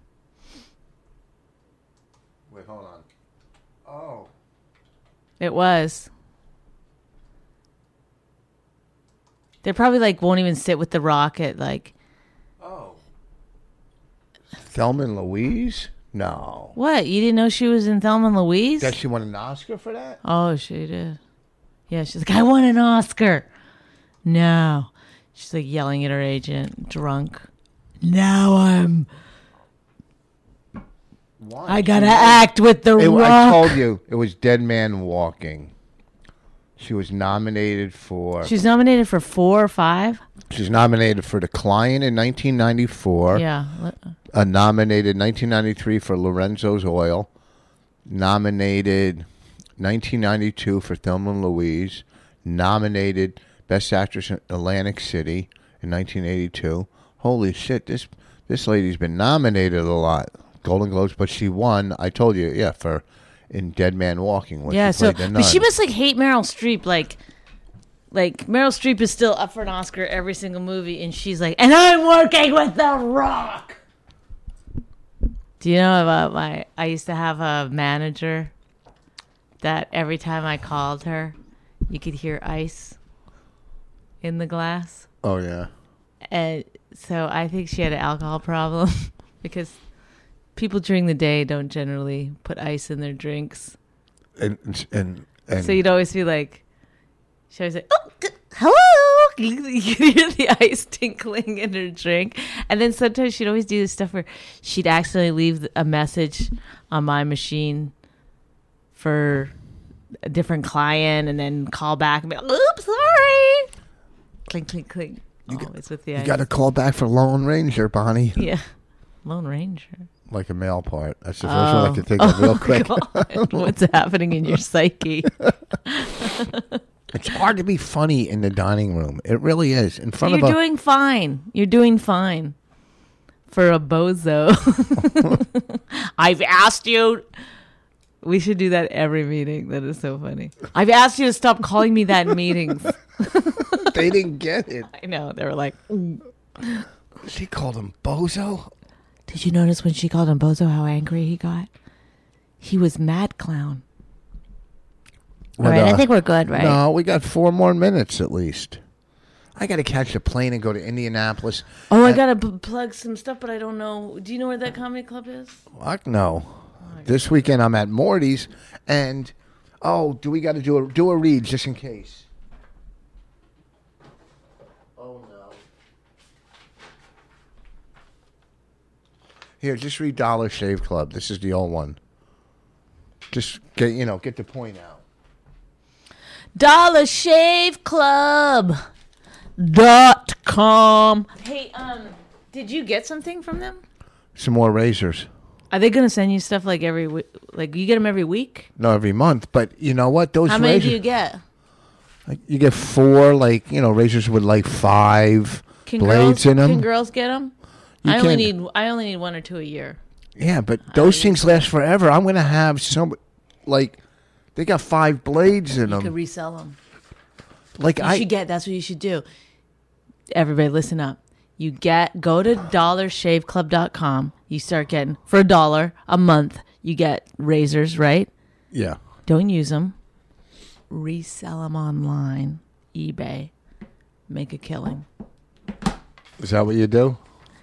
Wait, hold on. Oh. It was. They probably like won't even sit with The Rock at like. Oh. Thelma and Louise? No. What? You didn't know she was in Thelma and Louise? That she won an Oscar for that? Oh, she did. Yeah, she's like, I won an Oscar. No. She's like yelling at her agent, drunk. Now I gotta act with The Rock. I told you it was Dead Man Walking. She was nominated for. She's nominated for 4 or 5. She's nominated for The Client in 1994. Yeah. Nominated 1993 for Lorenzo's Oil. Nominated 1992 for Thelma and Louise. Nominated Best Actress in Atlantic City in 1982. Holy shit! This lady's been nominated a lot. Golden Globes, but she won. I told you, yeah, for in Dead Man Walking. When Yeah, she played the but nun. she must like hate Meryl Streep. Like Meryl Streep is still up for an Oscar every single movie, and she's like, and I'm working with The Rock. Do you know about I used to have a manager that every time I called her, you could hear ice in the glass. Oh yeah. And so I think she had an alcohol problem because people during the day don't generally put ice in their drinks. And So you'd always be like, she always like, oh, hello. You could hear the ice tinkling in her drink. And then sometimes she'd always do this stuff where she'd accidentally leave a message on my machine for a different client and then call back and be like, oops, sorry. Clink, clink, clink. Always with the ice. You got to call back for Lone Ranger, Bonnie. Yeah. Lone Ranger. Like a male part. That's the first one I can think of real quick. God. What's happening in your psyche? It's hard to be funny in the dining room. It really is. In front You're of doing fine. You're doing fine for a bozo. I've asked you. We should do that every meeting. That is so funny. I've asked you to stop calling me that in meetings. They didn't get it. I know. They were like, She called him bozo? did you notice when she called him bozo how angry he got? He was mad clown. All right, I think we're good, right? No, we got 4 more minutes at least. I got to catch a plane and go to Indianapolis. Oh, I got to plug some stuff, but I don't know. Do you know where that comedy club is? Fuck no. This weekend I'm at Morty's, and do we got to do a read just in case? Oh no. Here, just read Dollar Shave Club. This is the old one. Just get the point out. DollarShaveClub.com. Hey, did you get something from them? Some more razors. Are they going to send you stuff like every week? Like you get them every week? No, every month. But you know what? Those How razors. many do you get? Like, you get 4, razors with 5 Can blades girls, in them. Can girls get them? You I only can. need 1 or 2 a year. Yeah, but those things last forever. I'm going to have some, like, they got 5 blades in You them. could resell them. Like That's what you should do. Everybody listen up. Go to dollarshaveclub.com. You start getting, for $1 a month, you get razors, right? Yeah. Don't use them. Resell them online. eBay. Make a killing. Is that what you do?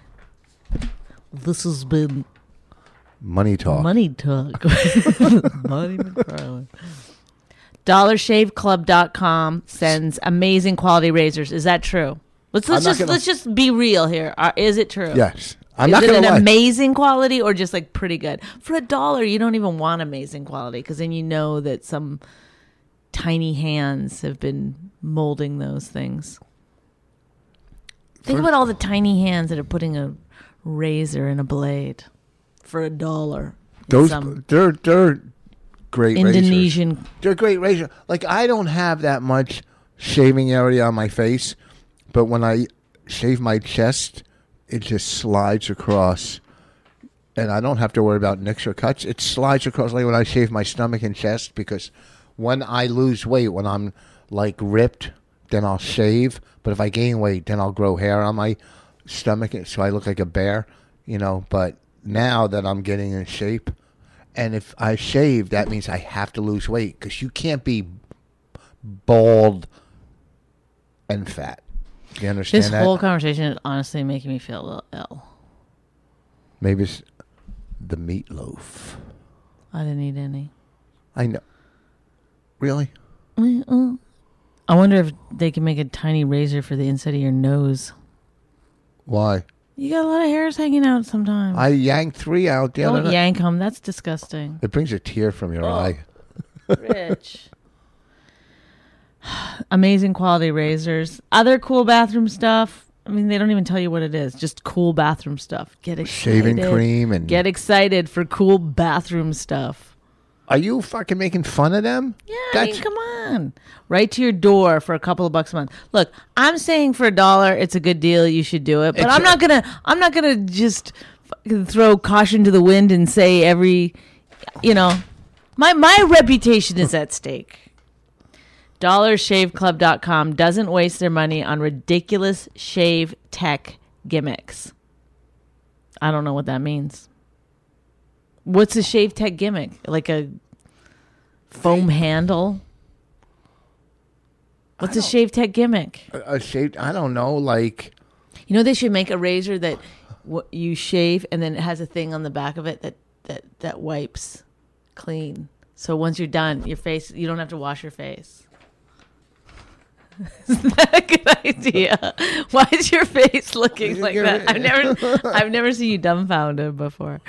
This has been Money talk. Money Talk. Money McFarlane. DollarShaveClub.com sends amazing quality razors. Is that true? Let's just be real here. Is it true? Yes. I'm Is not it going to an lie. amazing quality or just like pretty good? For $1, you don't even want amazing quality because then you know that some tiny hands have been molding those things. Think about all the tiny hands that are putting a razor in a blade for $1. Those they're great Indonesian. razors. They're great razors. Like, I don't have that much shaving area on my face, but when I shave my chest, it just slides across, and I don't have to worry about nicks or cuts. It slides across, like when I shave my stomach and chest, because when I lose weight, when I'm like ripped, then I'll shave. But if I gain weight, then I'll grow hair on my stomach, so I look like a bear, But now that I'm getting in shape, and if I shave, that means I have to lose weight, because you can't be bald and fat. You understand This that? whole conversation is honestly making me feel a little ill. Maybe it's the meatloaf. I didn't eat any. I know. Really? I wonder if they can make a tiny razor for the inside of your nose. Why? You got a lot of hairs hanging out sometimes. I yanked 3 out the other Don't night. yank them. That's disgusting. It brings a tear from your eye. Rich. Amazing quality razors. Other cool bathroom stuff. I mean, they don't even tell you what it is. Just cool bathroom stuff. Get excited. Shaving cream and... Get excited for cool bathroom stuff. Are you fucking making fun of them? Yeah, I mean, come on. Right to your door for a couple of bucks a month. Look, I'm saying for $1, it's a good deal. You should do it. But I'm not gonna just fucking throw caution to the wind and say my reputation is at stake. DollarShaveClub.com doesn't waste their money on ridiculous shave tech gimmicks. I don't know what that means. What's a shave tech gimmick? Like a foam handle? What's a shave tech gimmick? A shave, I don't know, like... They should make a razor that you shave and then it has a thing on the back of it that wipes clean. So once you're done, your face, you don't have to wash your face. Isn't that a good idea? Why is your face looking like that? I've never seen you dumbfounded before.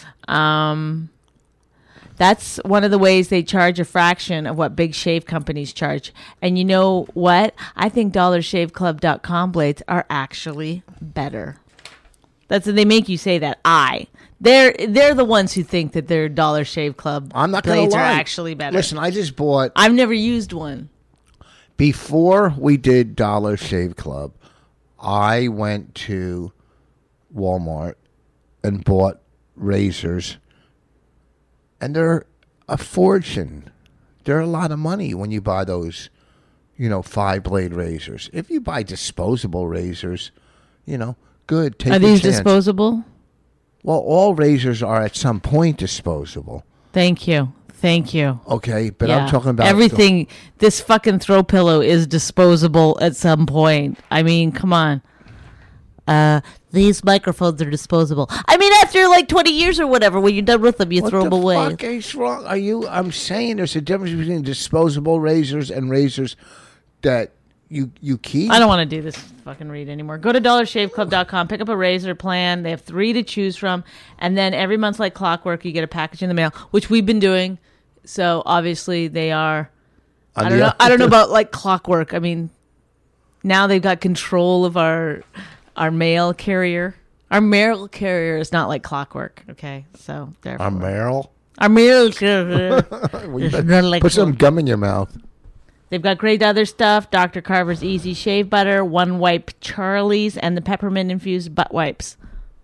That's one of the ways they charge a fraction of what big shave companies charge. And you know what? I think DollarShaveClub.com blades are actually better. They make you say that. They're the ones who think that their Dollar Shave Club I'm not gonna blades lie. are actually better. Listen, I just bought... I've never used one. Before we did Dollar Shave Club, I went to Walmart and bought razors, and they're a fortune. They're a lot of money when you buy those, 5-blade razors. If you buy disposable razors, good. Take Are a these chance. disposable? Well, all razors are at some point disposable. Thank you. Okay, but Yeah. I'm talking about everything. This fucking throw pillow is disposable at some point. I mean, come on. These microphones are disposable. I mean, after like 20 years or whatever, when you're done with them, you throw them away. What the fuck is wrong? I'm saying there's a difference between disposable razors and razors that you keep. I don't want to do this fucking read anymore. Go to DollarShaveClub.com, pick up a razor plan. They have 3 to choose from, and then every month, like clockwork, you get a package in the mail, which we've been doing. So obviously they are. I don't know about like clockwork. I mean, now they've got control of our mail carrier. Our mail carrier is not like clockwork. Okay, so therefore, Our mail carrier. is not like Put some gum in your mouth. They've got great other stuff. Dr. Carver's Easy Shave Butter, One Wipe Charlie's, and the peppermint infused butt wipes.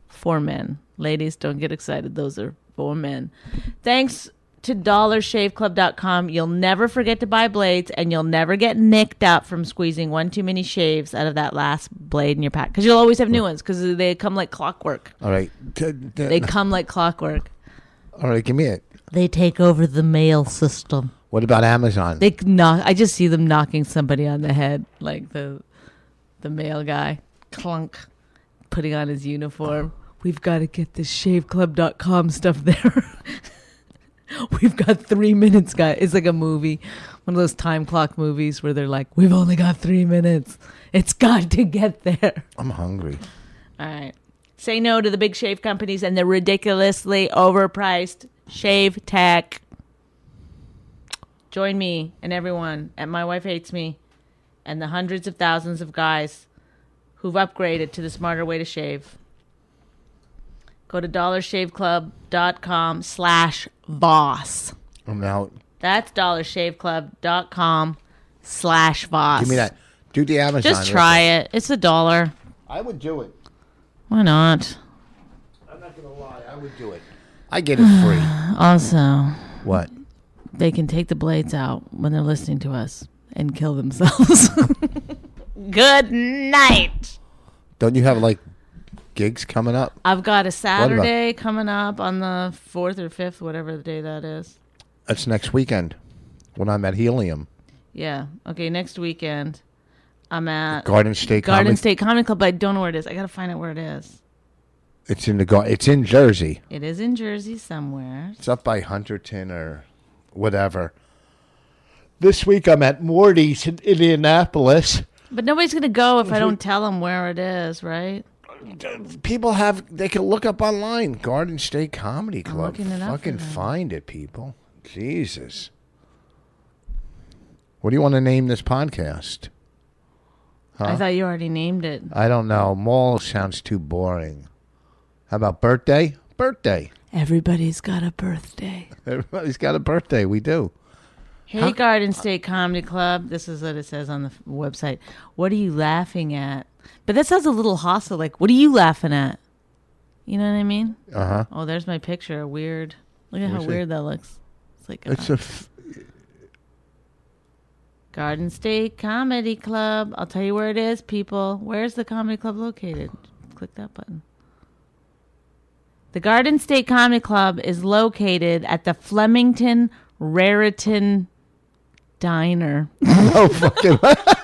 for men. Ladies, don't get excited. Those are for men. Thanks to dollarshaveclub.com. You'll never forget to buy blades, and you'll never get nicked up from squeezing one too many shaves out of that last blade in your pack. Because you'll always have new ones because they come like clockwork. All right. They come like clockwork. All right, give me it. They take over the mail system. What about Amazon? They knock. I just see them knocking somebody on the head, like the mail guy. Clunk. Putting on his uniform. We've got to get this shaveclub.com stuff there. We've got 3 minutes, guys. It's like a movie. One of those time clock movies where they're like, we've only got 3 minutes. It's got to get there. I'm hungry. All right. Say no to the big shave companies and the ridiculously overpriced shave tech. Join me and everyone at My Wife Hates Me and the hundreds of thousands of guys who've upgraded to the smarter way to shave. Go to dollarshaveclub.com/boss. Now, that's dollarshaveclub.com/boss. give me that. Do the Amazon. Just try it. It's $1. I would do it. Why not? I'm not going to lie. I would do it. I get it free. Also, What? they can take the blades out when they're listening to us and kill themselves. Good night. Don't you have like gigs coming up? I've got a Saturday coming up on the 4th or 5th, whatever the day that is. That's next weekend when I'm at Helium. Yeah. Okay, next weekend I'm at Garden State Comedy Club, but I don't know where it is. I got to find out where it is. It's in It's in Jersey. It is in Jersey somewhere. It's up by Hunterton or whatever. This week I'm at Morty's in Indianapolis. But nobody's going to go if I don't tell them where it is, right? People they can look up online. Garden State Comedy Club. looking it up Fucking for them. find it, people. Jesus. What do you want to name this podcast? I thought you already named it. I don't know. Mall sounds too boring. How about birthday? Birthday. Everybody's got a birthday. Everybody's got a birthday. We do. Hey, Garden State Comedy Club. This is what it says on the website. What are you laughing at? But that sounds a little hostile. Like, what are you laughing at? You know what I mean? Uh-huh. Oh, there's my picture. Weird. Look at how weird that looks. It's like It's Garden State Comedy Club. I'll tell you where it is, people. Where's the comedy club located? Click that button. The Garden State Comedy Club is located at the Flemington Raritan Diner. Oh, fucking.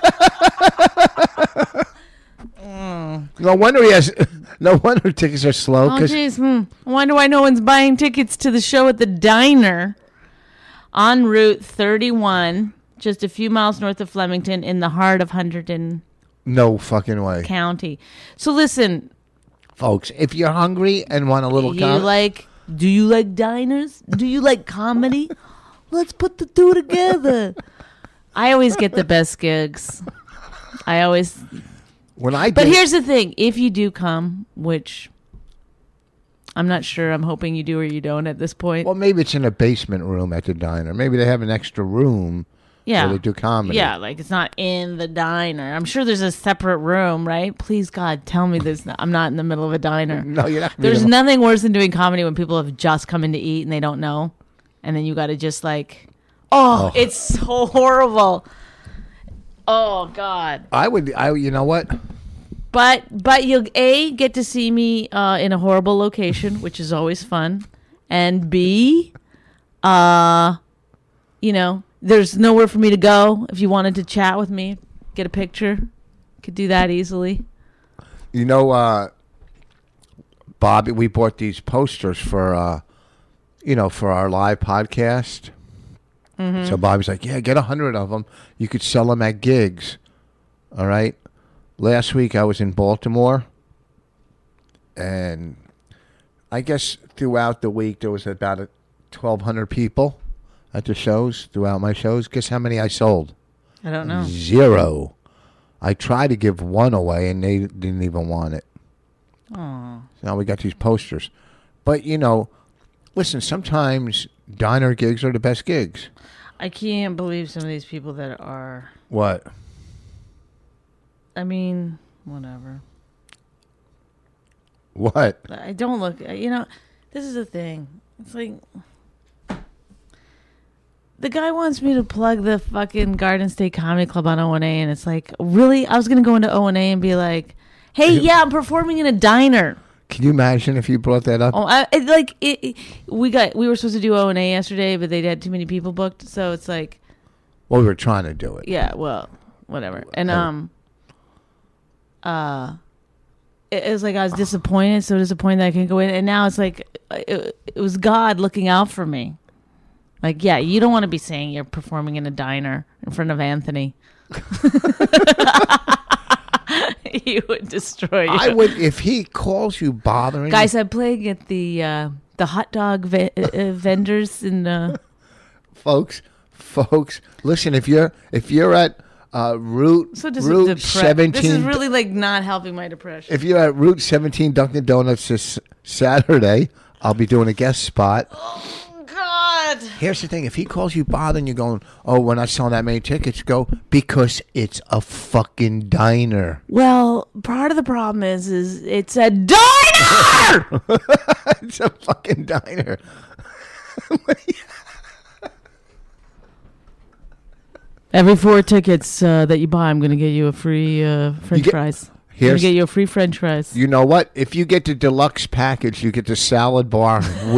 No wonder he has. No wonder tickets are slow. Oh, jeez. I wonder why no one's buying tickets to the show at the diner on Route 31, just a few miles north of Flemington, in the heart of Hunterdon No fucking way. County. So listen, Folks, if you're hungry and want a little do you like diners? Do you like comedy? Let's put the two together. I always get the best gigs. But here's the thing. If you do come, which I'm not sure, I'm hoping you do or you don't at this point. Well, maybe it's in a basement room at the diner. Maybe they have an extra room where they do comedy. Yeah, like it's not in the diner. I'm sure there's a separate room, right? Please, God, tell me I'm not in the middle of a diner. No, you're not. There's nothing worse than doing comedy when people have just come in to eat and they don't know. And then you got to just like, it's so horrible. Oh, God. You know what? But you'll get to see me in a horrible location, which is always fun, and B, there's nowhere for me to go. If you wanted to chat with me, get a picture, could do that easily. You know, Bobby, we bought these posters for for our live podcast. Mm-hmm. So Bobby's like, yeah, get 100 of them. You could sell them at gigs. All right. Last week I was in Baltimore, and I guess throughout the week there was about 1,200 people at the shows, throughout my shows. Guess how many I sold? I don't know. 0. I tried to give one away, and they didn't even want it. Aww. So now we got these posters. But, listen, sometimes diner gigs are the best gigs. I can't believe some of these people that are... What? I mean, whatever. What? I don't look. You know, this is the thing. It's like the guy wants me to plug the fucking Garden State Comedy Club on O&A, and it's like, really? I was gonna go into O&A and be like, "Hey, yeah, I'm performing in a diner." Can you imagine if you brought that up? Oh, we were supposed to do O&A yesterday, but they had too many people booked, so it's like, well, we were trying to do it. yeah, well, whatever. And it was like I was disappointed, so disappointed that I couldn't go in, and now it's like it was God looking out for me. Like, yeah, you don't want to be saying you're performing in a diner in front of Anthony. He would destroy you. I would if he calls you bothering. Guys, I'm playing at the hot dog vendors in. Folks, listen. If you're at Route 17, this is really like not helping my depression. If you're at Route 17 Dunkin' Donuts this Saturday, I'll be doing a guest spot. Oh God! Here's the thing: if he calls you bothering, you're going, "Oh, we're not selling that many tickets." Go because it's a fucking diner. Well, part of the problem is it's a diner. It's a fucking diner. Every 4 tickets that you buy, I'm going to get you a free French fries. I'm going to get you a free French fries. You know what? If you get the deluxe package, you get the salad bar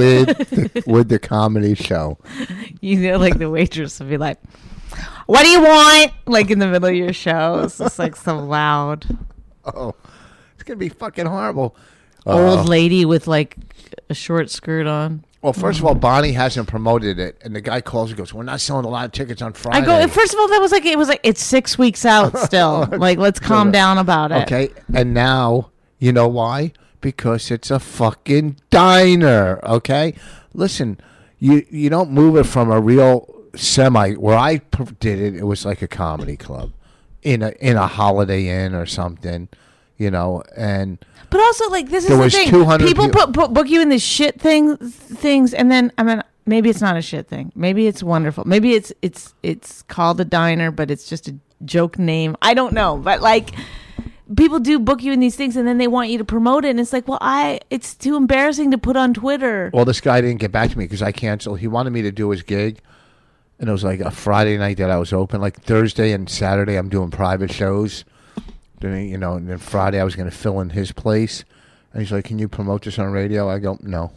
with the comedy show. You know, like the waitress will be like, "What do you want?" Like in the middle of your show. It's just like so loud. Oh, it's going to be fucking horrible. Old lady with like a short skirt on. Well, first of all, Bonnie hasn't promoted it, and the guy calls and goes, "We're not selling a lot of tickets on Friday." I go, first of all, it was like it's 6 weeks out still. Like, let's calm down about it. Okay, and now you know why? Because it's a fucking diner. Okay, listen, you don't move it from a real semi. Where I did it, it was like a comedy club in a Holiday Inn or something, you know, and. But also, like, this is there the was thing. 200 People book you in these shit things, and then I mean, maybe it's not a shit thing. Maybe it's wonderful. Maybe it's called a diner, but it's just a joke name. I don't know, but like, people do book you in these things, and then they want you to promote it, and it's like, well, it's too embarrassing to put on Twitter. Well, this guy didn't get back to me because I canceled. He wanted me to do his gig, and it was like a Friday night that I was open. Like Thursday and Saturday, I'm doing private shows. You know, and then Friday I was going to fill in his place, and he's like, "Can you promote this on radio?" I go, "No."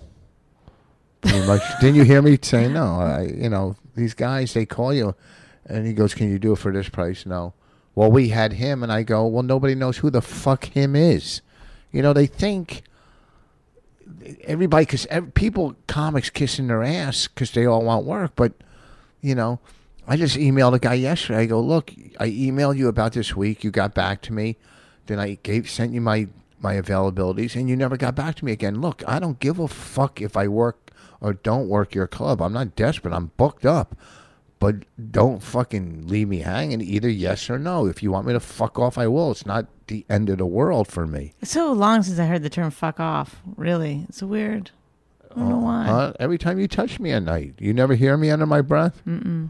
Like, didn't you hear me say no? You know, these guys, they call you, and he goes, "Can you do it for this price?" No. Well, we had him, and I go, "Well, nobody knows who the fuck him is." You know, they think everybody, because comics kissing their ass because they all want work, but you know. I just emailed a guy yesterday. I go, "Look, I emailed you about this week. You got back to me. Then I sent you my availabilities, and you never got back to me again. Look, I don't give a fuck if I work or don't work your club. I'm not desperate. I'm booked up. But don't fucking leave me hanging. Either yes or no. If you want me to fuck off, I will. It's not the end of the world for me." It's so long since I heard the term "fuck off." Really, it's weird. I don't know why. Every time you touch me at night, you never hear me under my breath.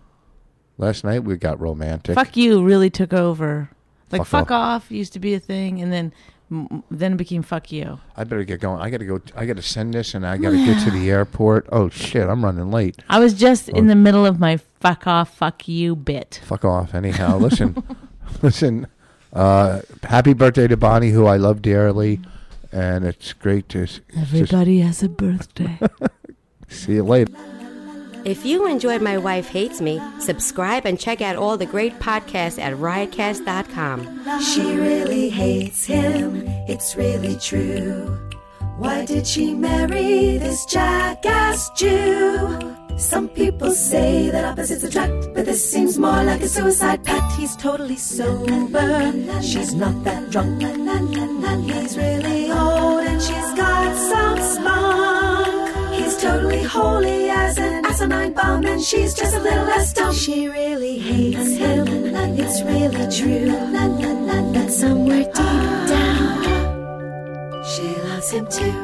Last night we got romantic. Fuck you really took over. Like fuck off used to be a thing, and then it became fuck you. I better get going. I got to send this, and I got to get to the airport. Oh shit, I'm running late. I was just in the middle of my fuck off, fuck you bit. Fuck off. Anyhow, listen. Happy birthday to Bonnie, who I love dearly, and it's great to. Everybody has a birthday. See you later. If you enjoyed My Wife Hates Me, subscribe and check out all the great podcasts at riotcast.com. She really hates him, it's really true. Why did she marry this jackass Jew? Some people say that opposites attract, but this seems more like a suicide pact. He's totally sober, she's not that drunk. He's really old and she's got some spunk. He's totally holy as an asinine bomb, and she's just a little less dumb. She really hates him, it's really true. But somewhere deep down, she loves him too.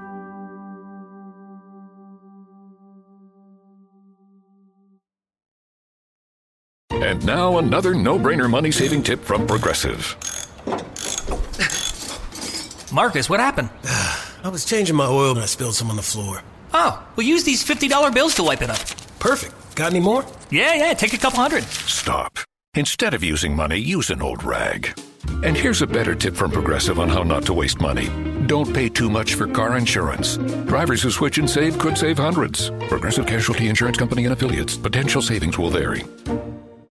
And now another no-brainer money-saving tip from Progressive. Marcus, what happened? I was changing my oil and I spilled some on the floor. Oh, we'll use these $50 bills to wipe it up. Perfect. Got any more? Yeah, take a couple hundred. Stop. Instead of using money, use an old rag. And here's a better tip from Progressive on how not to waste money. Don't pay too much for car insurance. Drivers who switch and save could save hundreds. Progressive Casualty Insurance Company and Affiliates. Potential savings will vary.